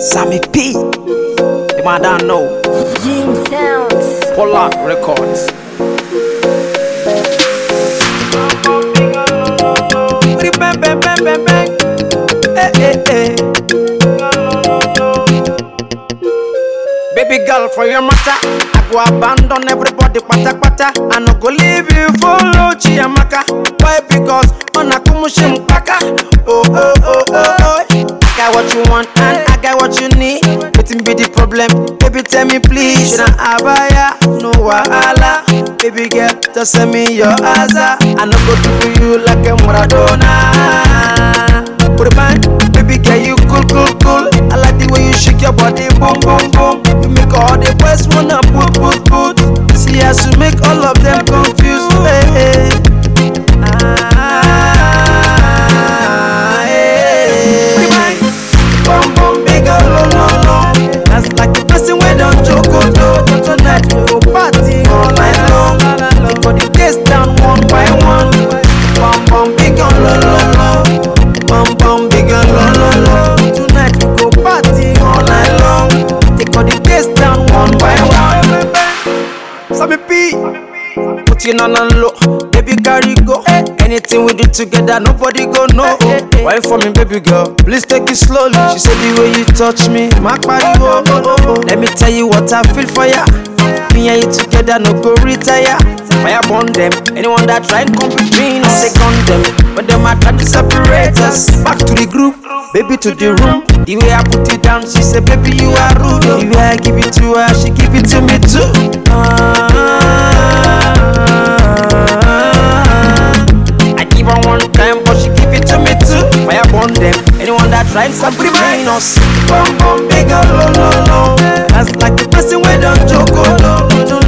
Sammy P. The man don't know. Jim Sounds. Polar Records. Bang, bang, bang, bang, bang. Baby girl, for your matter, I go abandon everybody, pata pata. I no go leave you, follow Chiamaka. Why? Because on a kumushim paka. Oh, oh, oh, oh, oh. I got what you want and I got what you need. Waiting be the problem, baby tell me please. Should I abaya, no wahala. Baby girl, just send me your answer. I no go to you like a Maradona. Put it back, baby girl, you cool, cool, cool. I like the way you shake your body, boom, boom, boom. You make all the boys wanna put, put, put. See as you make all of them confused. Hey, hey. Hey. Boom, boom, big girl, lo, lo, lo. That's like the person we don't joke, oh, no. Tonight we go party all night long. Take all the days down one by one. Boom, boom, big girl, lo, lo, lo. Bum bum big and lo lo lo. Tonight we go party all night long. Take all the days down one by one. Sammy P, put you on a low, baby carry go. Anything we do together, nobody go know. Why for me, baby girl? Please take it slowly. She said the way you touch me, my body oh, oh, oh. Let me tell you what I feel for ya. Me and you together, no go retire. Fire burn them. Anyone that try and compete me, no second them. But them are trying to separate us. Back to the group, baby to the room. The way I put it down, she said, baby you are rude. The way I give it to her, she give it to me too. I give her one time, but she give it to me too. Fire burn them. Anyone that try and compete me, us. Bum bum big lo lo lo. That's like the person we don't joke, oh no.